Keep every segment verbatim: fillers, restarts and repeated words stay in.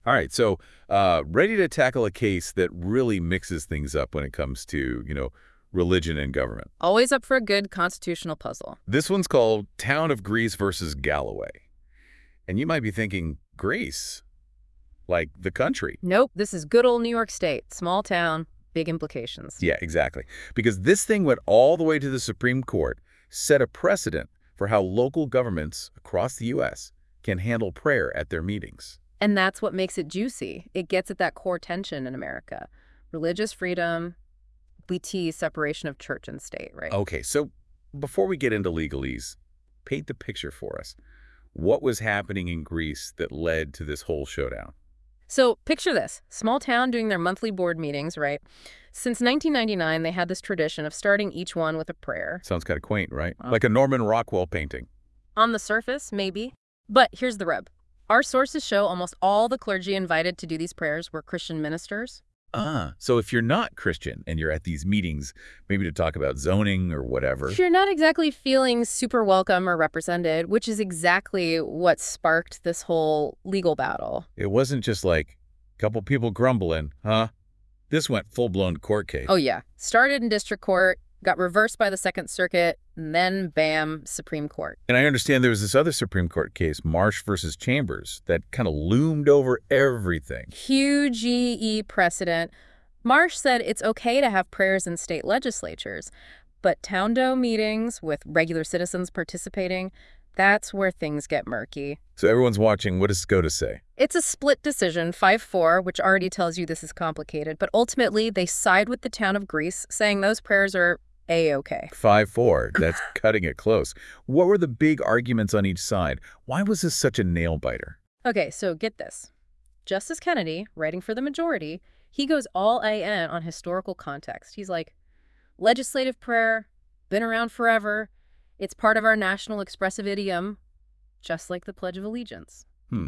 All right, so uh, ready to tackle a case that really mixes things up when it comes to, you know, religion and government. Always up for a good constitutional puzzle. This one's called Town of Greece versus Galloway. And you might be thinking, Greece? Like the country? Nope, this is good old New York State. Small town, big implications. Yeah, exactly. Because this thing went all the way to the Supreme Court, set a precedent for how local governments across the U S can handle prayer at their meetings. And that's what makes it juicy. It gets at that core tension in America. Religious freedom, B T, separation of church and state, right? Okay, so before we get into legalese, paint the picture for us. What was happening in Greece that led to this whole showdown? So picture this. Small town doing their monthly board meetings, right? Since nineteen ninety-nine, they had this tradition of starting each one with a prayer. Sounds kind of quaint, right? Like a Norman Rockwell painting. On the surface, maybe. But here's the rub. Our sources show almost all the clergy invited to do these prayers were Christian ministers. Ah, so if you're not Christian and you're at these meetings, maybe to talk about zoning or whatever. You're not exactly feeling super welcome or represented, which is exactly what sparked this whole legal battle. It wasn't just like a couple people grumbling, huh? This went full-blown court case. Oh, yeah. Started in district court, got reversed by the Second Circuit, and then, bam, Supreme Court. And I understand there was this other Supreme Court case, Marsh versus Chambers, that kind of loomed over everything. Huge G E precedent. Marsh said it's okay to have prayers in state legislatures, but town-do meetings with regular citizens participating, that's where things get murky. So everyone's watching. What does SCOTUS say? It's a split decision, five four, which already tells you this is complicated, but ultimately they side with the town of Greece, saying those prayers are A-okay. five four. That's cutting it close. What were the big arguments on each side? Why was this such a nail-biter? Okay, so get this. Justice Kennedy, writing for the majority, he goes all in on historical context. He's like, legislative prayer, been around forever. It's part of our national expressive idiom, just like the Pledge of Allegiance. Hmm.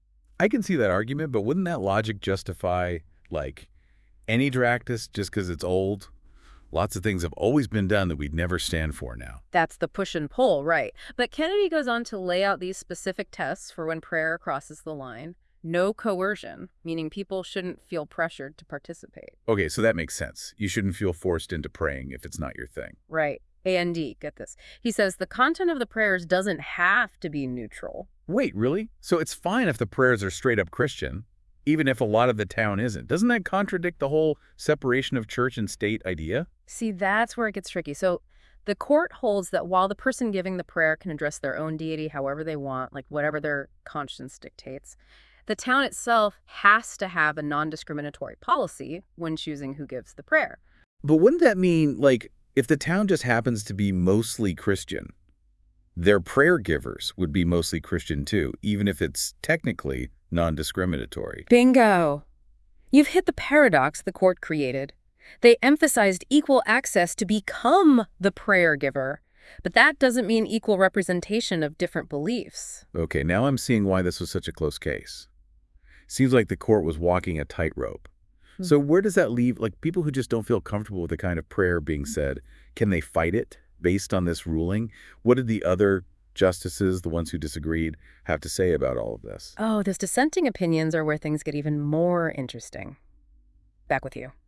I can see that argument, but wouldn't that logic justify, like, any practice just because it's old? Lots of things have always been done that we'd never stand for now. That's the push and pull, right. But Kennedy goes on to lay out these specific tests for when prayer crosses the line. No coercion, meaning people shouldn't feel pressured to participate. Okay, so that makes sense. You shouldn't feel forced into praying if it's not your thing. Right. A N D, get this. He says the content of the prayers doesn't have to be neutral. Wait, really? So it's fine if the prayers are straight up Christian, even if a lot of the town isn't. Doesn't that contradict the whole separation of church and state idea? See, that's where it gets tricky. So the court holds that while the person giving the prayer can address their own deity however they want, like whatever their conscience dictates, the town itself has to have a non-discriminatory policy when choosing who gives the prayer. But wouldn't that mean, like, if the town just happens to be mostly Christian, their prayer givers would be mostly Christian too, even if it's technically non-discriminatory? Bingo! You've hit the paradox the court created. They emphasized equal access to become the prayer giver, but that doesn't mean equal representation of different beliefs. Okay, now I'm seeing why this was such a close case. Seems like the court was walking a tightrope. Hmm. So where does that leave, like, people who just don't feel comfortable with the kind of prayer being said? Can they fight it based on this ruling? What did the other justices, the ones who disagreed, have to say about all of this? Oh, those dissenting opinions are where things get even more interesting. Back with you.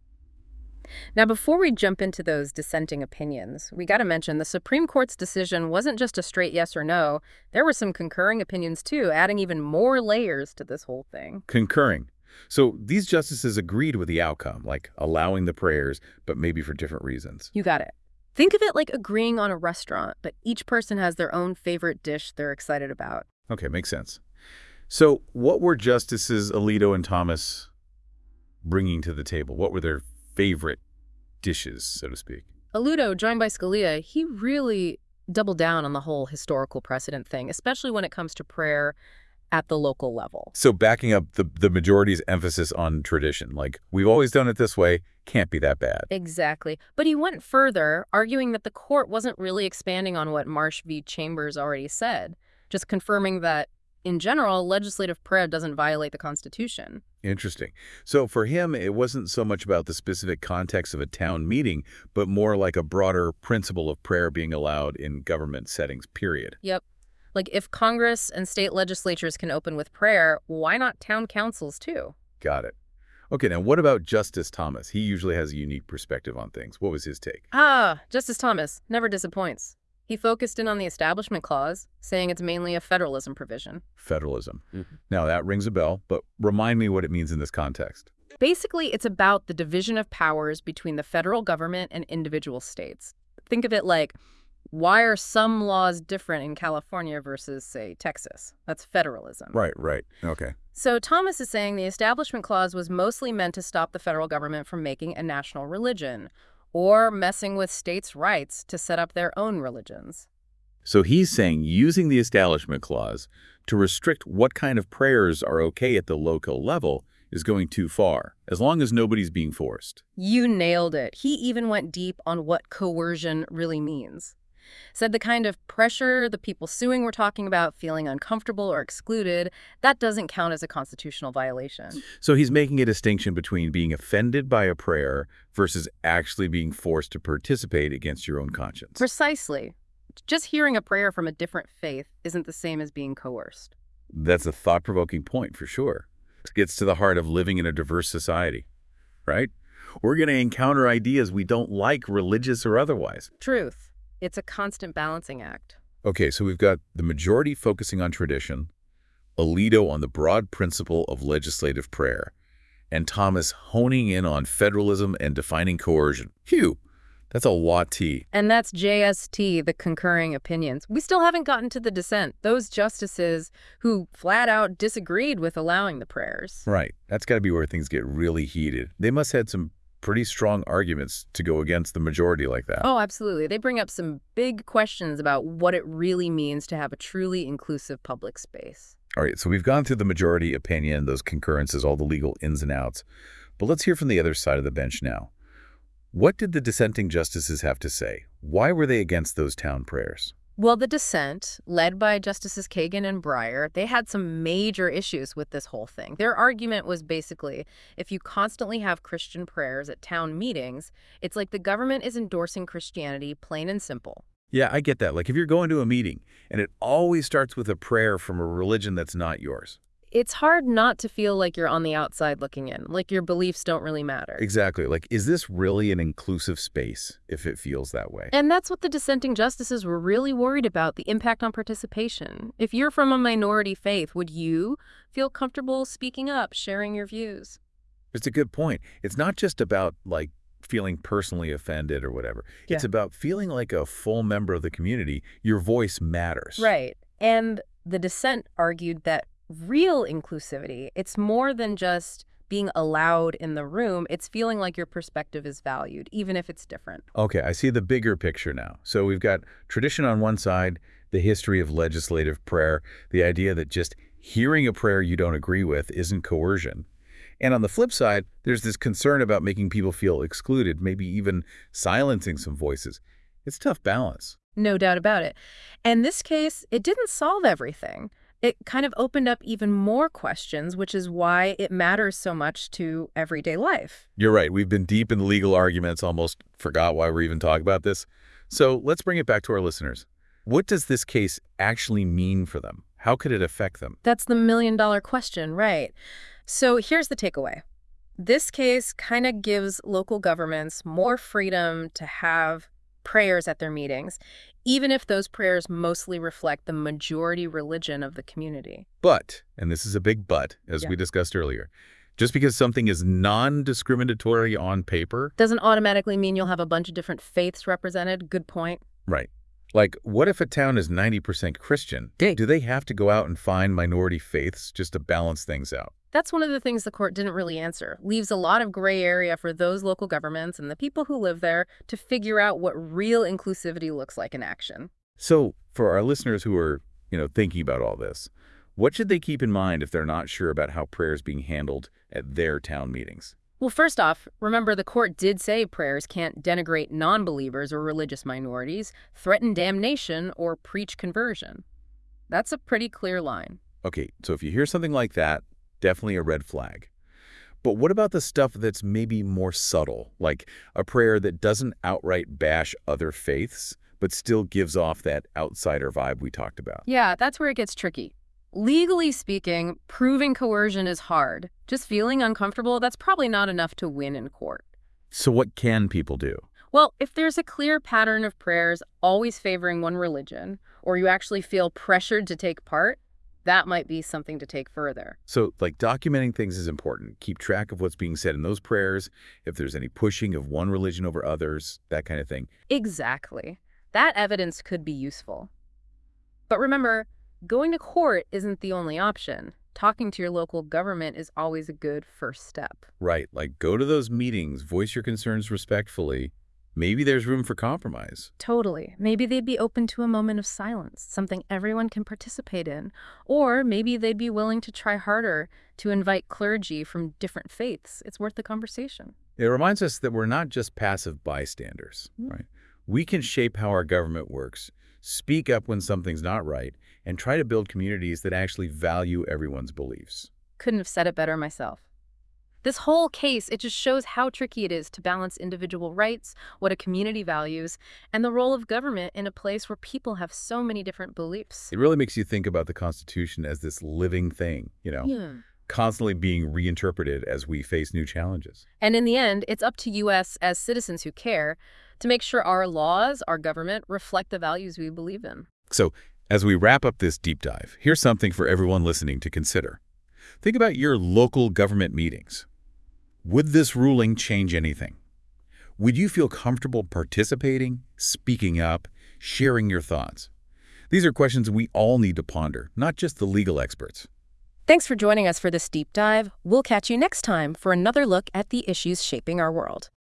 Now, before we jump into those dissenting opinions, we got to mention the Supreme Court's decision wasn't just a straight yes or no. There were some concurring opinions, too, adding even more layers to this whole thing. Concurring. So these justices agreed with the outcome, like allowing the prayers, but maybe for different reasons. You got it. Think of it like agreeing on a restaurant, but each person has their own favorite dish they're excited about. Okay, makes sense. So what were Justices Alito and Thomas bringing to the table? What were their favorite dishes, so to speak? Alito, joined by Scalia, he really doubled down on the whole historical precedent thing, especially when it comes to prayer at the local level. So backing up the, the majority's emphasis on tradition, like, we've always done it this way, can't be that bad. Exactly. But he went further, arguing that the court wasn't really expanding on what Marsh v. Chambers already said, just confirming that, in general, legislative prayer doesn't violate the Constitution. Interesting. So for him, it wasn't so much about the specific context of a town meeting, but more like a broader principle of prayer being allowed in government settings, period. Yep. Like, if Congress and state legislatures can open with prayer, why not town councils too? Got it. Okay, now what about Justice Thomas? He usually has a unique perspective on things. What was his take? Ah, Justice Thomas never disappoints. He focused in on the Establishment Clause, saying it's mainly a federalism provision. Federalism. Mhm. Now, that rings a bell, but remind me what it means in this context. Basically, it's about the division of powers between the federal government and individual states. Think of it like, why are some laws different in California versus, say, Texas? That's federalism. Right, right. Okay. So Thomas is saying the Establishment Clause was mostly meant to stop the federal government from making a national religion or messing with states' rights to set up their own religions. So he's saying using the Establishment Clause to restrict what kind of prayers are okay at the local level is going too far, as long as nobody's being forced. You nailed it. He even went deep on what coercion really means. Said the kind of pressure the people suing were talking about, feeling uncomfortable or excluded, that doesn't count as a constitutional violation. So he's making a distinction between being offended by a prayer versus actually being forced to participate against your own conscience. Precisely. Just hearing a prayer from a different faith isn't the same as being coerced. That's a thought-provoking point for sure. It gets to the heart of living in a diverse society, right? We're going to encounter ideas we don't like, religious or otherwise. Truth. It's a constant balancing act. Okay, so we've got the majority focusing on tradition, Alito on the broad principle of legislative prayer, and Thomas honing in on federalism and defining coercion. Phew, that's a lot, T. And that's J S T, the concurring opinions. We still haven't gotten to the dissent, those justices who flat out disagreed with allowing the prayers. Right, that's got to be where things get really heated. They must have had some pretty strong arguments to go against the majority like that. Oh, absolutely. They bring up some big questions about what it really means to have a truly inclusive public space. All right, so we've gone through the majority opinion, those concurrences, all the legal ins and outs. But let's hear from the other side of the bench now. What did the dissenting justices have to say? Why were they against those town prayers? Well, the dissent, led by Justices Kagan and Breyer, they had some major issues with this whole thing. Their argument was basically, if you constantly have Christian prayers at town meetings, it's like the government is endorsing Christianity, plain and simple. Yeah, I get that. Like if you're going to a meeting and it always starts with a prayer from a religion that's not yours. It's hard not to feel like you're on the outside looking in, like your beliefs don't really matter. Exactly. Like, is this really an inclusive space if it feels that way? And that's what the dissenting justices were really worried about, the impact on participation. If you're from a minority faith, would you feel comfortable speaking up, sharing your views? It's a good point. It's not just about, like, feeling personally offended or whatever. Yeah. It's about feeling like a full member of the community. Your voice matters. Right. And the dissent argued that real inclusivity, it's more than just being allowed in the room. It's feeling like your perspective is valued, even if it's different. Okay, I see the bigger picture now. So we've got tradition on one side, the history of legislative prayer, the idea that just hearing a prayer you don't agree with isn't coercion. And on the flip side, there's this concern about making people feel excluded, maybe even silencing some voices. It's a tough balance. No doubt about it. And this case, it didn't solve everything. It kind of opened up even more questions, which is why it matters so much to everyday life. You're right. We've been deep in the legal arguments, almost forgot why we're even talking about this. So let's bring it back to our listeners. What does this case actually mean for them? How could it affect them? That's the million dollar question, right? So here's the takeaway. This case kind of gives local governments more freedom to have prayers at their meetings, even if those prayers mostly reflect the majority religion of the community. But, and this is a big but, as Yeah. we discussed earlier, just because something is non-discriminatory on paper, Doesn't automatically mean you'll have a bunch of different faiths represented. Good point. right. Like, what if a town is ninety percent Christian? Dig. Do they have to go out and find minority faiths just to balance things out? That's one of the things the court didn't really answer. Leaves a lot of gray area for those local governments and the people who live there to figure out what real inclusivity looks like in action. So, for our listeners who are, you know, thinking about all this, what should they keep in mind if they're not sure about how prayer is being handled at their town meetings? Well, first off, remember the court did say prayers can't denigrate non-believers or religious minorities, threaten damnation, or preach conversion. That's a pretty clear line. Okay, so if you hear something like that, definitely a red flag. But what about the stuff that's maybe more subtle, like a prayer that doesn't outright bash other faiths, but still gives off that outsider vibe we talked about. Yeah, that's where it gets tricky. Legally speaking, proving coercion is hard. Just feeling uncomfortable, that's probably not enough to win in court. So what can people do? Well, if there's a clear pattern of prayers always favoring one religion, or you actually feel pressured to take part, that might be something to take further. So, like, documenting things is important. Keep track of what's being said in those prayers, if there's any pushing of one religion over others, that kind of thing. Exactly. That evidence could be useful. But remember, going to court isn't the only option. Talking to your local government is always a good first step. Right, like go to those meetings, voice your concerns respectfully. Maybe there's room for compromise. Totally. Maybe they'd be open to a moment of silence, something everyone can participate in. Or maybe they'd be willing to try harder to invite clergy from different faiths. It's worth the conversation. It reminds us that we're not just passive bystanders, Mm. right? We can shape how our government works, speak up when something's not right, and try to build communities that actually value everyone's beliefs. Couldn't have said it better myself. This whole case, it just shows how tricky it is to balance individual rights, what a community values, and the role of government in a place where people have so many different beliefs. It really makes you think about the Constitution as this living thing, you know, Yeah. constantly being reinterpreted as we face new challenges. And in the end, it's up to U S as citizens who care to make sure our laws, our government, reflect the values we believe in. So, as we wrap up this deep dive, here's something for everyone listening to consider. Think about your local government meetings. Would this ruling change anything? Would you feel comfortable participating, speaking up, sharing your thoughts? These are questions we all need to ponder, not just the legal experts. Thanks for joining us for this deep dive. We'll catch you next time for another look at the issues shaping our world.